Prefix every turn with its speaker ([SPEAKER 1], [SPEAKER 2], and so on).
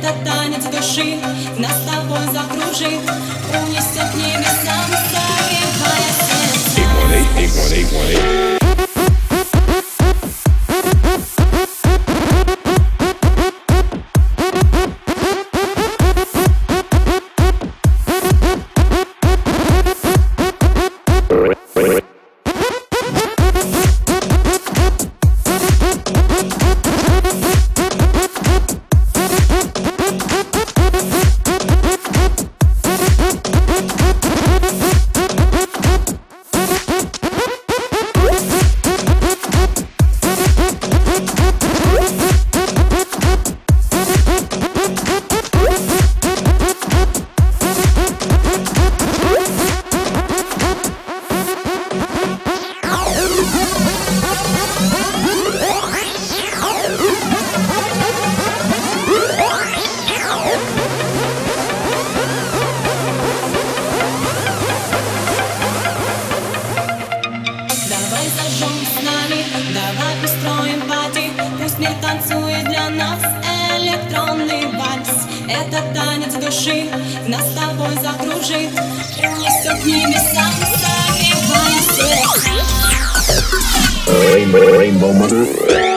[SPEAKER 1] Этот танец души нас с тобой закружит, унесет к небесам, согревая сердца.
[SPEAKER 2] 818.
[SPEAKER 1] Давай устроим пати, пусть мир танцует для нас электронный вальс. Этот танец души нас с тобой закружит, унесет к небесам, согревая сердца.
[SPEAKER 2] Rainbow Mother.